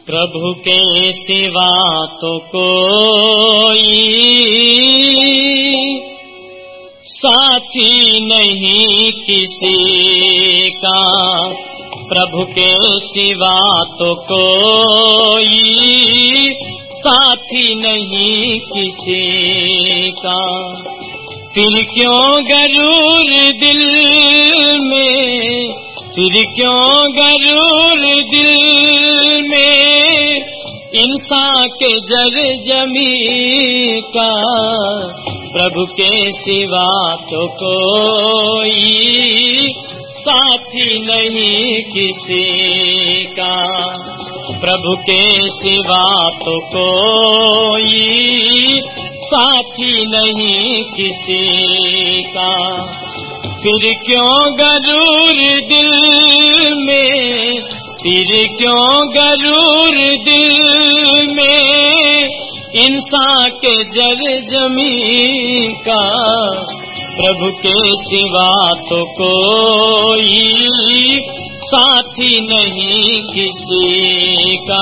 प्रभु के सिवा तो कोई साथी नहीं किसी का, प्रभु के सिवा तो कोई साथी नहीं किसी का। फिर क्यों गरूर दिल में, फिर क्यों गरूर दिल में इंसान के जर जमी का, प्रभु के सिवा तो कोई साथी नहीं किसी का, प्रभु के सिवा तो कोई साथी नहीं किसी का। फिर क्यों गरूर दिल में, फिर क्यों गरूर दिल में इंसान के जर जमी का, प्रभु के सिवा तो कोई साथी नहीं किसी का।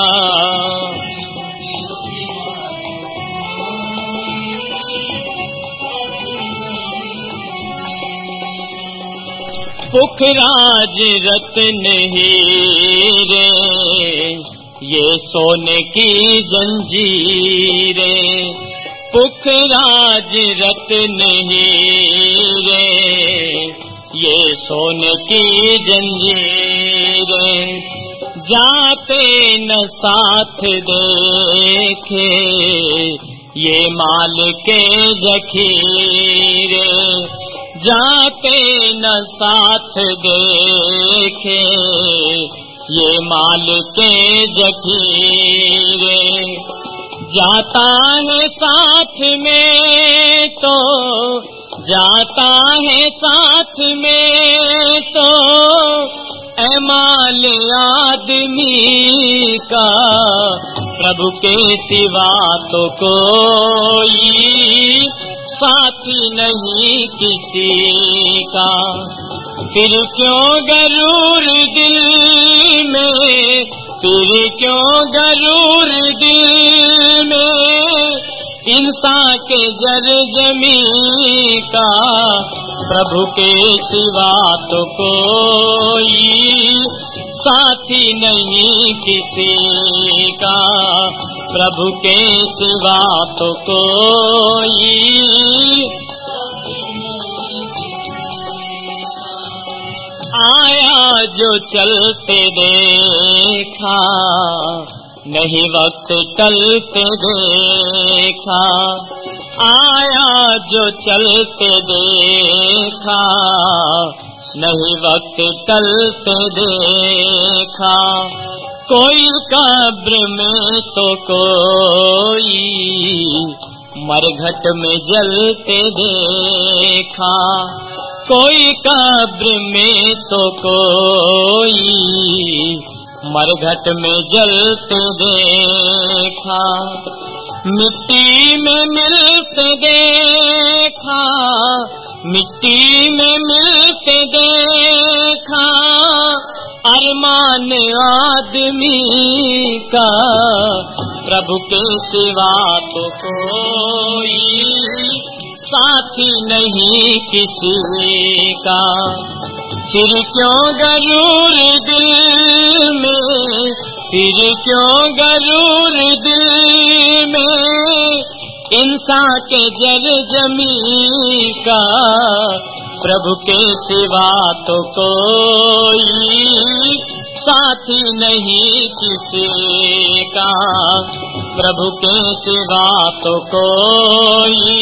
पुखराज रत्न हीरे ये सोने की जंजीरें, पुखराज रत्न हीरे ये सोने की जंजीरें, जाते न साथ देखे ये माल के जखीरे, जाते न साथ देखे ये माल के जखीरे, जाता है साथ में तो, जाता है साथ में तो ऐ माल आदमी का, प्रभु के सिवा तो कोई साथी नहीं किसी का। फिर क्यों गरूर दिल में, फिर क्यों गरूर दिल में इंसान के जर जमी का, प्रभु के सिवा तो कोई साथी नहीं किसी का, प्रभु के सिवा तो कोई। आया जो चलते देखा, नहीं वक्त टलते देखा, आया जो चलते देखा, नहीं वक्त टलते देखा, कोई कब्र में तो कोई मरघट में जलते देखा, कोई कब्र में तो कोई मरघट में जलते देखा, मिट्टी में मिलते देखा, मिट्टी में मिलते देखा, अरमान आदमी का, प्रभु के सिवा तो कोई साथी नहीं किसी का। फिर क्यों गरूर दिल में, फिर क्यों गरूर दिल में इंसान के जर जमी का, प्रभु के सिवा तो कोई साथी नहीं किसी का, प्रभु के सिवा तो कोई।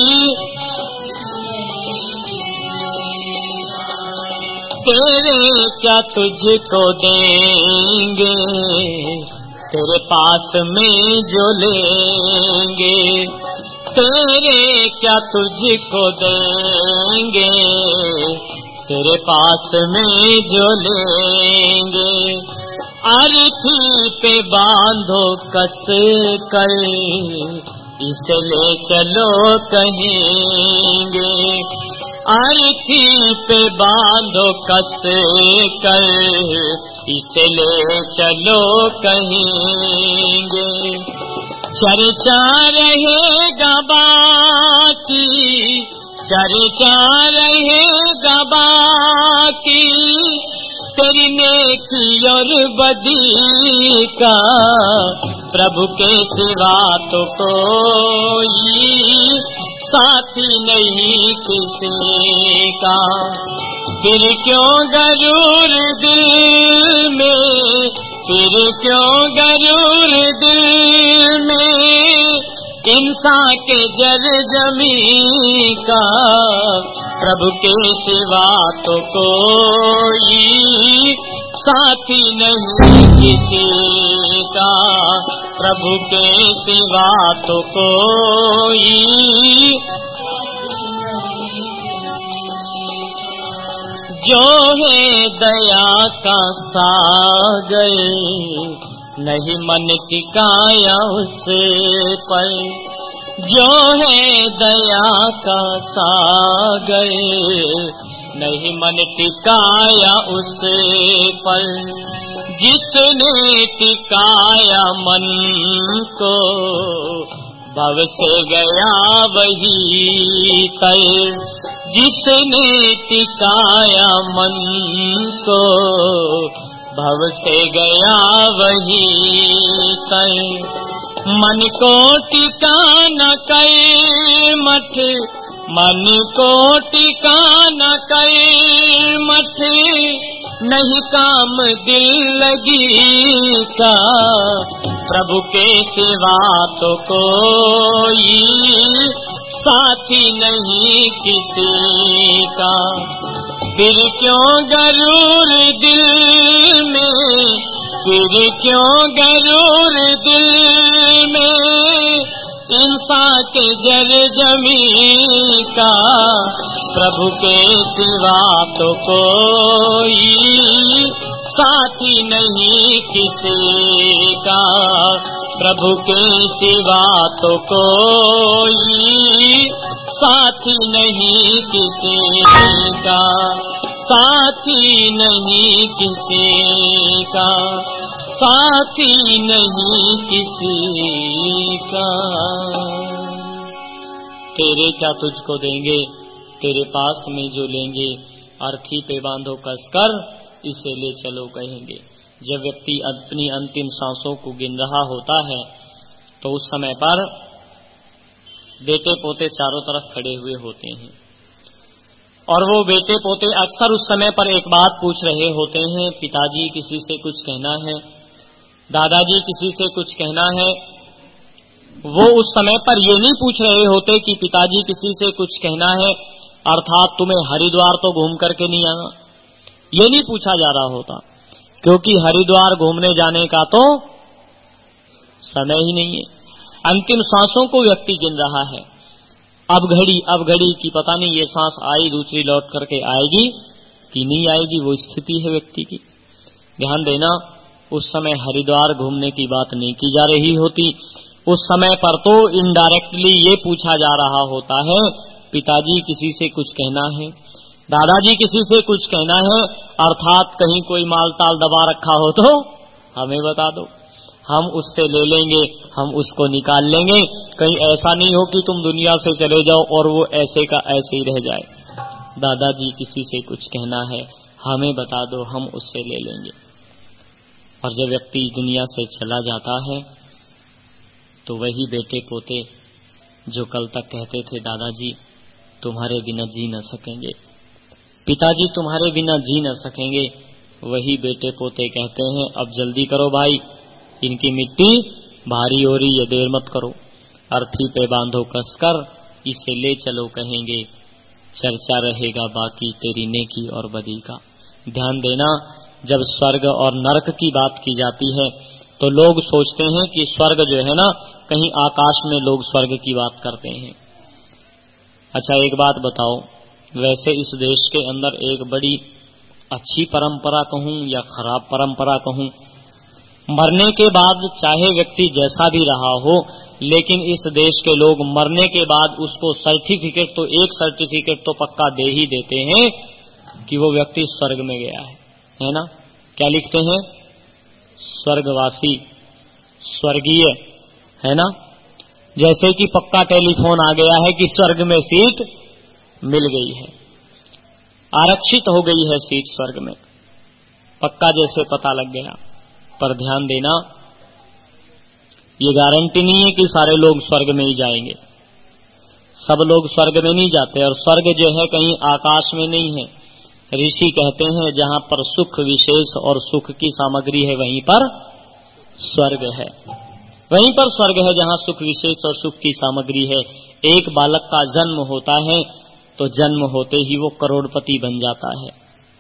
तेरे क्या तुझको देंगे, तेरे पास में जो लेंगे, तेरे क्या तुझको देंगे, तेरे पास में जो लेंगे, अर्थी पे बांधो कस कर, इसे ले चलो कहेंगे, अर्थी पे बांधो कस कर, इसे ले चलो कहेंगे। चर्चा रहेगा बाकी, चर्चा रहेगा बाकी, तेरी नेकी और बदी का, प्रभु के सिवा तो कोई साथी नहीं किसी का। फिर क्यों गरूर दिल में, फिर क्यों गरूर दिल में, इंसान के जर जमी का, प्रभु के सिवा तो कोई साथी नहीं किसी का, प्रभु के सिवा तो कोई। जो है दया का सागर, नहीं मन टिकाया उस पर, जो है दया का सागर, नहीं मन टिकाया उस पर, जिसने टिकाया मन को, भव से गया वही तर, जिसने टिकाया मन को, भव से गया वही तर। मन को टिकाना कर मठ, मन को टिकाना कर मठ, नहीं काम दिल लगी का, प्रभु के सिवा तो कोई साथी नहीं किसी का। फिर क्यों गरूर दिल में, फिर क्यों गरूर दिल में, इंसान के जर जमी का, प्रभु के सिवा तो कोई साथी नहीं किसी का, प्रभु के सिवा तो कोई साथी नहीं किसी का, साथी नहीं किसी का, साथी नहीं किसी का। तेरे क्या तुझको देंगे, तेरे पास में जो लेंगे, अर्थी पे बांधो कसकर, इसे ले चलो कहेंगे। जब व्यक्ति अपनी अंतिम सांसों को गिन रहा होता है तो उस समय पर बेटे पोते चारों तरफ खड़े हुए होते हैं, और वो बेटे पोते अक्सर उस समय पर एक बात पूछ रहे होते हैं, पिताजी किसी से कुछ कहना है, दादाजी किसी से कुछ कहना है। वो उस समय पर ये नहीं पूछ रहे होते कि पिताजी किसी से कुछ कहना है, अर्थात तुम्हें हरिद्वार तो घूम करके नहीं आना, ये नहीं पूछा जा रहा होता, क्योंकि हरिद्वार घूमने जाने का तो समय ही नहीं है। अंतिम सांसों को व्यक्ति गिन रहा है, अब घड़ी की पता नहीं ये सांस आई दूसरी लौट करके आएगी कि नहीं आएगी, वो स्थिति है व्यक्ति की। ध्यान देना, उस समय हरिद्वार घूमने की बात नहीं की जा रही होती, उस समय पर तो इनडायरेक्टली ये पूछा जा रहा होता है, पिताजी किसी से कुछ कहना है, दादाजी किसी से कुछ कहना है, अर्थात कहीं कोई माल ताल दबा रखा हो तो हमें बता दो, हम उससे ले लेंगे, हम उसको निकाल लेंगे। कहीं ऐसा नहीं हो कि तुम दुनिया से चले जाओ और वो ऐसे का ऐसे ही रह जाए। दादाजी किसी से कुछ कहना है, हमें बता दो, हम उससे ले लेंगे। और जब व्यक्ति दुनिया से चला जाता है तो वही बेटे पोते जो कल तक कहते थे दादाजी तुम्हारे बिना जी न सकेंगे, पिताजी तुम्हारे बिना जी न सकेंगे, वही बेटे पोते कहते हैं अब जल्दी करो भाई, इनकी मिट्टी भारी हो रही है, देर मत करो, अर्थी पे बांधो कसकर, इसे ले चलो कहेंगे, चर्चा रहेगा बाकी तेरी नेकी और बदी का। ध्यान देना, जब स्वर्ग और नरक की बात की जाती है तो लोग सोचते हैं कि स्वर्ग जो है ना कहीं आकाश में लोग स्वर्ग की बात करते हैं। अच्छा एक बात बताओ, वैसे इस देश के अंदर एक बड़ी अच्छी परंपरा कहूं या खराब परंपरा कहूं, मरने के बाद चाहे व्यक्ति जैसा भी रहा हो, लेकिन इस देश के लोग मरने के बाद उसको सर्टिफिकेट, तो एक सर्टिफिकेट तो पक्का दे ही देते हैं कि वो व्यक्ति स्वर्ग में गया है ना? क्या लिखते हैं? स्वर्गवासी, स्वर्गीय, है ना? जैसे कि पक्का टेलीफोन आ गया है कि स्वर्ग में सीट मिल गई है, आरक्षित हो गई है सीट स्वर्ग में, पक्का जैसे पता लग गया। पर ध्यान देना, ये गारंटी नहीं है कि सारे लोग स्वर्ग में ही जाएंगे। सब लोग स्वर्ग में नहीं जाते, और स्वर्ग जो है कहीं आकाश में नहीं है। ऋषि कहते हैं जहां पर सुख विशेष और सुख की सामग्री है वहीं पर स्वर्ग है, वहीं पर स्वर्ग है जहां सुख विशेष और सुख की सामग्री है। एक बालक का जन्म होता है तो जन्म होते ही वो करोड़पति बन जाता है,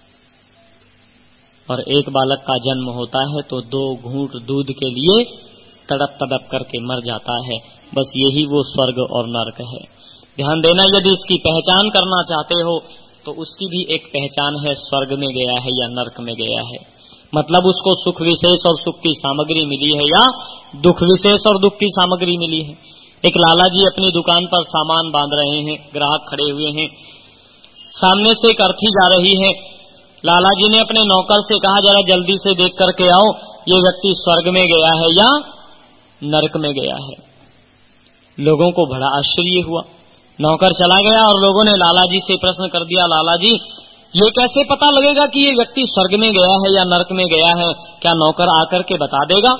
और एक बालक का जन्म होता है तो 2 घूंट दूध के लिए तड़प तड़प करके मर जाता है। बस यही वो स्वर्ग और नरक है। ध्यान देना, यदि इसकी पहचान करना चाहते हो तो उसकी भी एक पहचान है, स्वर्ग में गया है या नरक में गया है। मतलब उसको सुख विशेष और सुख की सामग्री मिली है या दुख विशेष और दुख की सामग्री मिली है। एक लाला जी अपनी दुकान पर सामान बांध रहे हैं, ग्राहक खड़े हुए हैं, सामने से एक अर्थी जा रही है। लाला जी ने अपने नौकर से कहा, जरा जल्दी से देख करके आओ, ये व्यक्ति स्वर्ग में गया है या नरक में गया है। लोगों को बड़ा आश्चर्य हुआ। नौकर चला गया और लोगों ने लाला जी से प्रश्न कर दिया, लाला जी ये कैसे पता लगेगा कि ये व्यक्ति स्वर्ग में गया है या नरक में गया है? क्या नौकर आकर के बता देगा?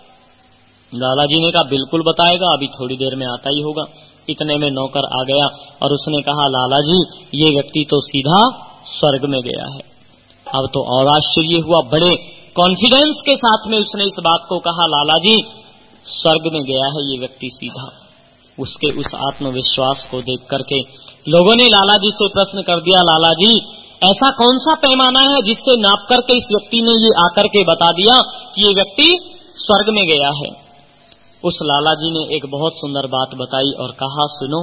लाला जी ने कहा, बिल्कुल बताएगा, अभी थोड़ी देर में आता ही होगा। इतने में नौकर आ गया और उसने कहा, लाला जी ये व्यक्ति तो सीधा स्वर्ग में गया है। अब तो और आश्चर्य हुआ, बड़े कॉन्फिडेंस के साथ में उसने इस बात को कहा, लाला जी स्वर्ग में गया है ये व्यक्ति सीधा। उसके उस आत्मविश्वास को देख करके लोगों ने लाला जी से प्रश्न कर दिया, लाला जी ऐसा कौन सा पैमाना है जिससे नाप करके इस व्यक्ति ने ये आकर के बता दिया कि ये व्यक्ति स्वर्ग में गया है? उस लाला जी ने एक बहुत सुंदर बात बताई और कहा, सुनो,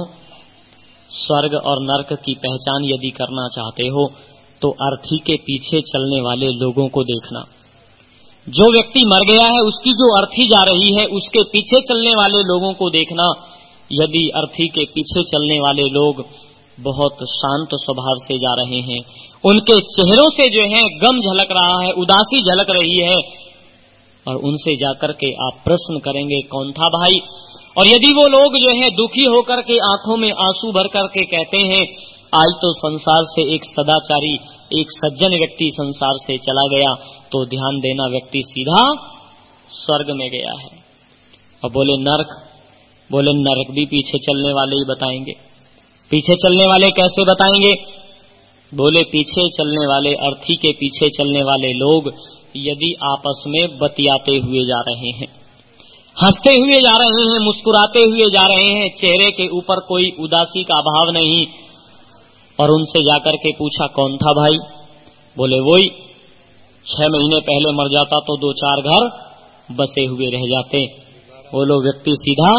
स्वर्ग और नरक की पहचान यदि करना चाहते हो तो अर्थी के पीछे चलने वाले लोगों को देखना। जो व्यक्ति मर गया है उसकी जो अर्थी जा रही है उसके पीछे चलने वाले लोगों को देखना। यदि अर्थी के पीछे चलने वाले लोग बहुत शांत स्वभाव से जा रहे हैं, उनके चेहरों से जो है गम झलक रहा है, उदासी झलक रही है, और उनसे जाकर के आप प्रश्न करेंगे कौन था भाई? और यदि वो लोग जो है दुखी होकर के आंखों में आंसू भर करके कहते हैं, आज तो संसार से एक सदाचारी, एक सज्जन व्यक्ति संसार से चला गया, तो ध्यान देना व्यक्ति सीधा स्वर्ग में गया है। और बोले नरक, बोले नरक भी पीछे चलने वाले ही बताएंगे। पीछे चलने वाले कैसे बताएंगे? बोले पीछे चलने वाले, अर्थी के पीछे चलने वाले लोग यदि आपस में बतियाते हुए जा रहे हैं, हंसते हुए जा रहे हैं, मुस्कुराते हुए जा रहे हैं, चेहरे के ऊपर कोई उदासी का भाव नहीं, और उनसे जाकर के पूछा कौन था भाई? बोले वही 6 महीने पहले मर जाता तो 2-4 घर बसे हुए रह जाते। बोलो व्यक्ति सीधा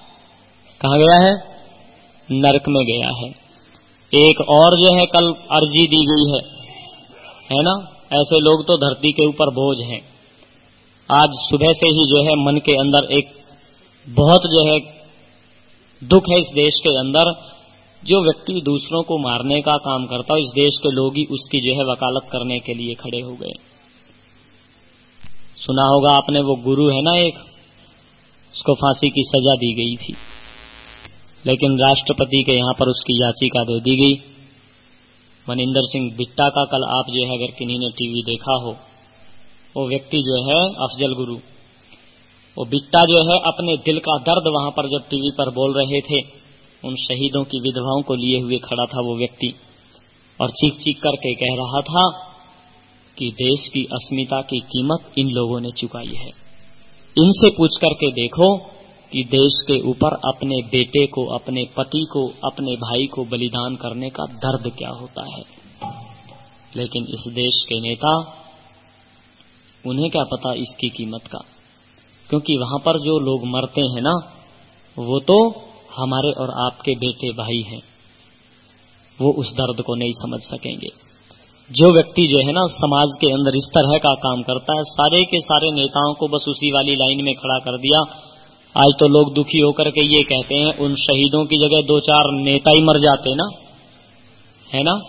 कहाँ गया है? नरक में गया है। एक और जो है कल अर्जी दी गई है ना? ऐसे लोग तो धरती के ऊपर बोझ हैं। आज सुबह से ही जो है मन के अंदर एक बहुत जो है दुख है इस देश के अंदर। जो व्यक्ति दूसरों को मारने का काम करता है, इस देश के लोग ही उसकी जो है वकालत करने के लिए खड़े हो गए। सुना होगा आपने, वो गुरु है ना एक, उसको फांसी की सजा दी गई थी, लेकिन राष्ट्रपति के यहां पर उसकी याचिका दे दी गई। मनिंदर सिंह बिट्टा का कल आप जो है अगर किन्हीं ने टीवी देखा हो, वो व्यक्ति जो है अफजल गुरु, वो बिट्टा जो है अपने दिल का दर्द वहां पर जब टीवी पर बोल रहे थे, उन शहीदों की विधवाओं को लिए हुए खड़ा था वो व्यक्ति, और चीख चीख करके कह रहा था कि देश की अस्मिता की कीमत इन लोगों ने चुकाई है। इनसे पूछ करके देखो कि देश के ऊपर अपने बेटे को, अपने पति को, अपने भाई को बलिदान करने का दर्द क्या होता है। लेकिन इस देश के नेता, उन्हें क्या पता इसकी कीमत का, क्योंकि वहां पर जो लोग मरते हैं ना, वो तो हमारे और आपके बेटे भाई हैं, वो उस दर्द को नहीं समझ सकेंगे। जो व्यक्ति जो है ना समाज के अंदर इस तरह का काम करता है, सारे के सारे नेताओं को बस उसी वाली लाइन में खड़ा कर दिया, आज तो लोग दुखी होकर के ये कहते हैं उन शहीदों की जगह 2-4 नेता ही मर जाते ना, है ना,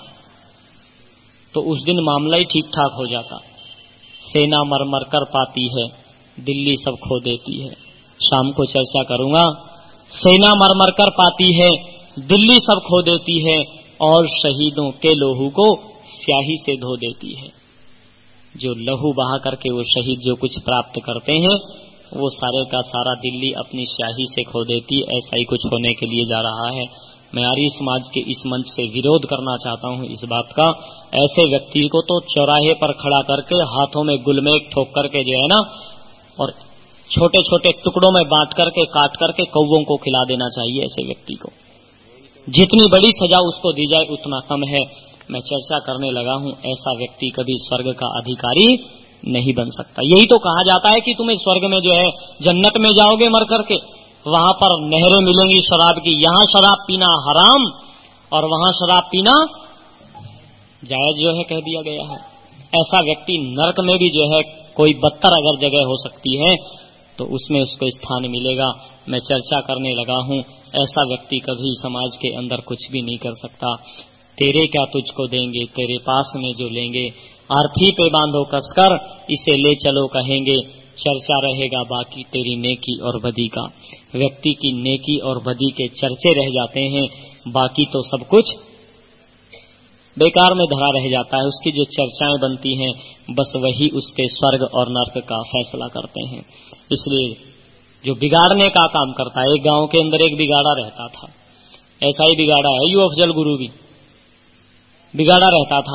तो उस दिन मामला ही ठीक ठाक हो जाता। सेना मर मर कर पाती है, दिल्ली सब खो देती है। शाम को चर्चा करूंगा। सेना मर मर कर पाती है, दिल्ली सब खो देती है, और शहीदों के लहू को स्याही से धो देती है। जो लहू बहा करके वो शहीद जो कुछ प्राप्त करते हैं, वो सारे का सारा दिल्ली अपनी स्याही से खो देती। ऐसा ही कुछ होने के लिए जा रहा है। मैं आर्य समाज के इस मंच से विरोध करना चाहता हूं इस बात का। ऐसे व्यक्ति को तो चौराहे पर खड़ा करके हाथों में गुलमेक ठोक करके जो है ना, और छोटे छोटे टुकड़ों में बांट करके काट करके कौवों को खिला देना चाहिए। ऐसे व्यक्ति को जितनी बड़ी सजा उसको दी जाए उतना कम है। मैं चर्चा करने लगा हूं, ऐसा व्यक्ति कभी स्वर्ग का अधिकारी नहीं बन सकता। यही तो कहा जाता है कि तुम्हें स्वर्ग में जो है जन्नत में जाओगे मर करके, वहां पर नहरें मिलेंगी शराब की। यहां शराब पीना हराम और वहां शराब पीना जायज जो है कह दिया गया है। ऐसा व्यक्ति नरक में भी जो है कोई बदतर अगर जगह हो सकती है तो उसमें उसको स्थान मिलेगा। मैं चर्चा करने लगा हूं, ऐसा व्यक्ति कभी समाज के अंदर कुछ भी नहीं कर सकता। तेरे क्या तुझको देंगे, तेरे पास में जो लेंगे, आरती पे बांधो कसकर, इसे ले चलो कहेंगे। चर्चा रहेगा बाकी तेरी नेकी और बदी का। व्यक्ति की नेकी और बदी के चर्चे रह जाते हैं, बाकी तो सब कुछ बेकार में धरा रह जाता है। उसकी जो चर्चाएं बनती हैं बस वही उसके स्वर्ग और नर्क का फैसला करते हैं। इसलिए जो बिगाड़ने का काम करता है, एक गांव के अंदर एक बिगाड़ा रहता था। ऐसा ही बिगाड़ा है यू अफजल गुरु भी बिगाड़ा रहता था।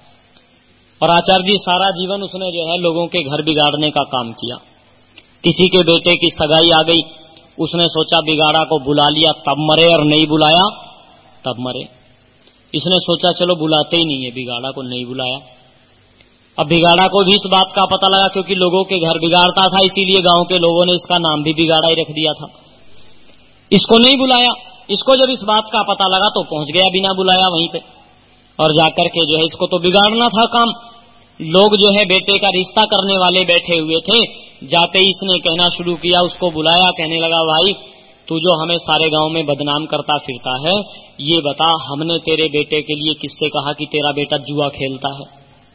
और आचार्य जी सारा जीवन उसने जो है लोगों के घर बिगाड़ने का काम किया। किसी के बेटे की सगाई आ गई, उसने सोचा बिगाड़ा को बुला लिया तब मरे, और नहीं बुलाया तब मरे। इसने सोचा चलो बुलाते ही नहीं है, बिगाड़ा को नहीं बुलाया। अब बिगाड़ा को भी इस बात का पता लगा, क्योंकि लोगों के घर बिगाड़ता था, इसीलिए गांव के लोगों ने इसका नाम भी बिगाड़ा ही रख दिया था। इसको नहीं बुलाया। इसको जब इस बात का पता लगा तो पहुंच गया बिना बुलाया वहीं पे, और जाकर के जो है इसको तो बिगाड़ना था काम। लोग जो है बेटे का रिश्ता करने वाले बैठे हुए थे, जाते ही इसने कहना शुरू किया, उसको बुलाया, कहने लगा भाई तू जो हमें सारे गांव में बदनाम करता फिरता है, ये बता हमने तेरे बेटे के लिए किससे कहा कि तेरा बेटा जुआ खेलता है?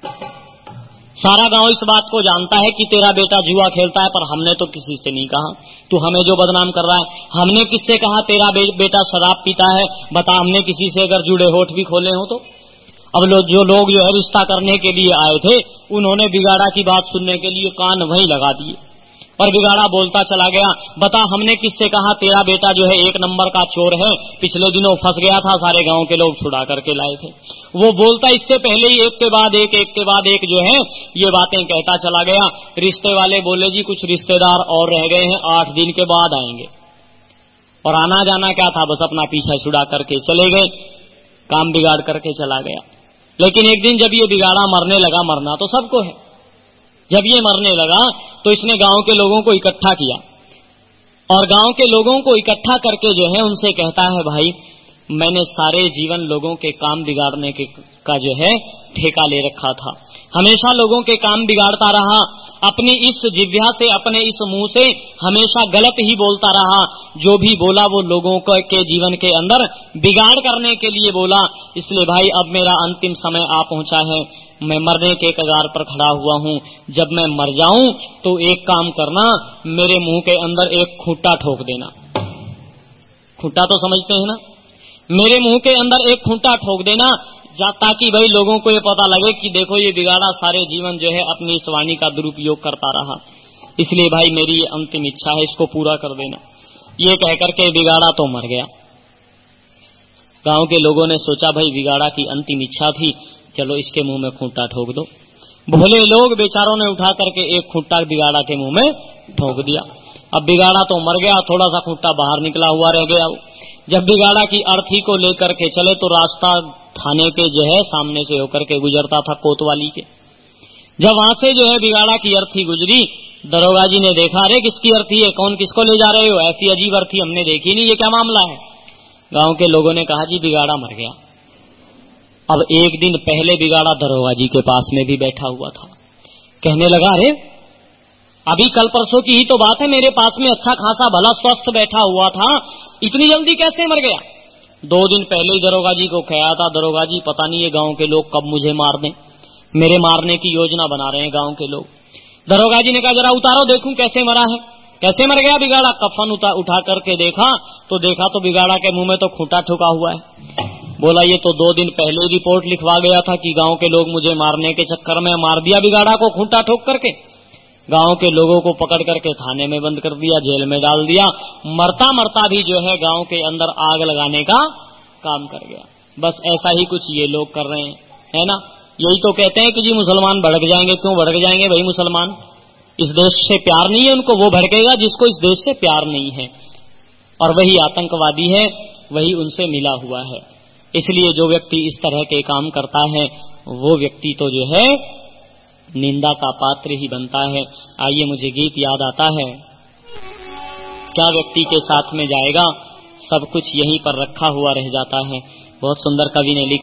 सारा गांव इस बात को जानता है कि तेरा बेटा जुआ खेलता है, पर हमने तो किसी से नहीं कहा। तू हमें जो बदनाम कर रहा है, हमने किससे कहा तेरा बेटा शराब पीता है? बता, हमने किसी से अगर जुड़े होठ भी खोले हो तो? अब जो लोग जो है रिश्ता करने के लिए आए थे, उन्होंने बिगाड़ा की बात सुनने के लिए कान वहीं लगा दिए, और बिगाड़ा बोलता चला गया, बता हमने किससे कहा तेरा बेटा जो है 1 नंबर का चोर है, पिछले दिनों फंस गया था, सारे गांव के लोग छुड़ा करके लाए थे। वो बोलता इससे पहले ही एक के बाद एक जो है ये बातें कहता चला गया। रिश्ते वाले बोले जी कुछ रिश्तेदार और रह गए हैं, 8 दिन के बाद आएंगे। और आना जाना क्या था, बस अपना पीछा छुड़ा करके चले गए, काम बिगाड़ करके चला गया। लेकिन एक दिन जब ये बिगाड़ा मरने लगा, मरना तो सबको है, जब ये मरने लगा तो इसने गांव के लोगों को इकट्ठा किया, और गांव के लोगों को इकट्ठा करके जो है उनसे कहता है भाई मैंने सारे जीवन लोगों के काम बिगाड़ने का जो है ठेका ले रखा था, हमेशा लोगों के काम बिगाड़ता रहा, अपनी इस जिह्वा से अपने इस मुंह से हमेशा गलत ही बोलता रहा, जो भी बोला वो लोगों के जीवन के अंदर बिगाड़ करने के लिए बोला। इसलिए भाई अब मेरा अंतिम समय आ पहुंचा है, मैं मरने के कगार पर खड़ा हुआ हूं। जब मैं मर जाऊं तो एक काम करना, मेरे मुंह के अंदर एक खूंटा ठोक देना। खूंटा तो समझते हैं ना, मेरे मुंह के अंदर एक खूंटा ठोक देना, ताकि भाई लोगों को ये पता लगे कि देखो ये बिगाड़ा सारे जीवन जो है अपनी इस वाणी का दुरुपयोग करता रहा। इसलिए भाई मेरी ये अंतिम इच्छा है, इसको पूरा कर देना। ये कहकर के बिगाड़ा तो मर गया। गांव के लोगों ने सोचा भाई बिगाड़ा की अंतिम इच्छा थी, चलो इसके मुंह में खूंटा ठोक दो। भोले लोग बेचारों ने उठा करके एक खूंटा बिगाड़ा के मुंह में ठोक दिया। अब बिगाड़ा तो मर गया, थोड़ा सा खूंटा बाहर निकला हुआ रह गया। जब बिगाड़ा की अर्थी को लेकर के चले तो रास्ता थाने के जो है सामने से होकर के गुजरता था, कोतवाली के। जब वहां से जो है बिगाड़ा की अर्थी गुजरी, दरोगा जी ने देखा, अरे किसकी अर्थी है, कौन किसको ले जा रहे हो, ऐसी अजीब अर्थी हमने देखी नहीं, ये क्या मामला है? गांव के लोगों ने कहा जी बिगाड़ा मर गया। अब एक दिन पहले बिगाड़ा दरोगा जी के पास में भी बैठा हुआ था, कहने लगा अरे अभी कल परसों की ही तो बात है, मेरे पास में अच्छा खासा भला स्वस्थ बैठा हुआ था, इतनी जल्दी कैसे मर गया? 2 दिन पहले ही दरोगा जी को कहा था, दरोगा जी पता नहीं ये गांव के लोग कब मुझे मार दें, मेरे मारने की योजना बना रहे हैं गांव के लोग। दरोगा जी ने कहा जरा उतारो देखूं कैसे मरा है। कैसे मर गया बिगाड़ा? कफन उठा करके देखा तो बिगाड़ा के मुंह में तो खूंटा ठुका हुआ है। बोला ये तो 2 दिन पहले ही रिपोर्ट लिखवा गया था कि गांव के लोग मुझे मारने के चक्कर में मार दिया बिगाड़ा को खूंटा ठोक करके। गांव के लोगों को पकड़ करके थाने में बंद कर दिया, जेल में डाल दिया। मरता मरता भी जो है गांव के अंदर आग लगाने का काम कर गया। बस ऐसा ही कुछ ये लोग कर रहे हैं, है ना। यही तो कहते हैं कि जी मुसलमान भड़क जाएंगे। क्यों भड़क जाएंगे भाई? मुसलमान इस देश से प्यार नहीं है उनको, वो भड़केगा जिसको इस देश से प्यार नहीं है, और वही आतंकवादी है, वही उनसे मिला हुआ है। इसलिए जो व्यक्ति इस तरह के काम करता है वो व्यक्ति तो जो है निंदा का पात्र ही बनता है। आइए मुझे गीत याद आता है, क्या व्यक्ति के साथ में जाएगा, सब कुछ यहीं पर रखा हुआ रह जाता है। बहुत सुंदर कवि ने लिखा।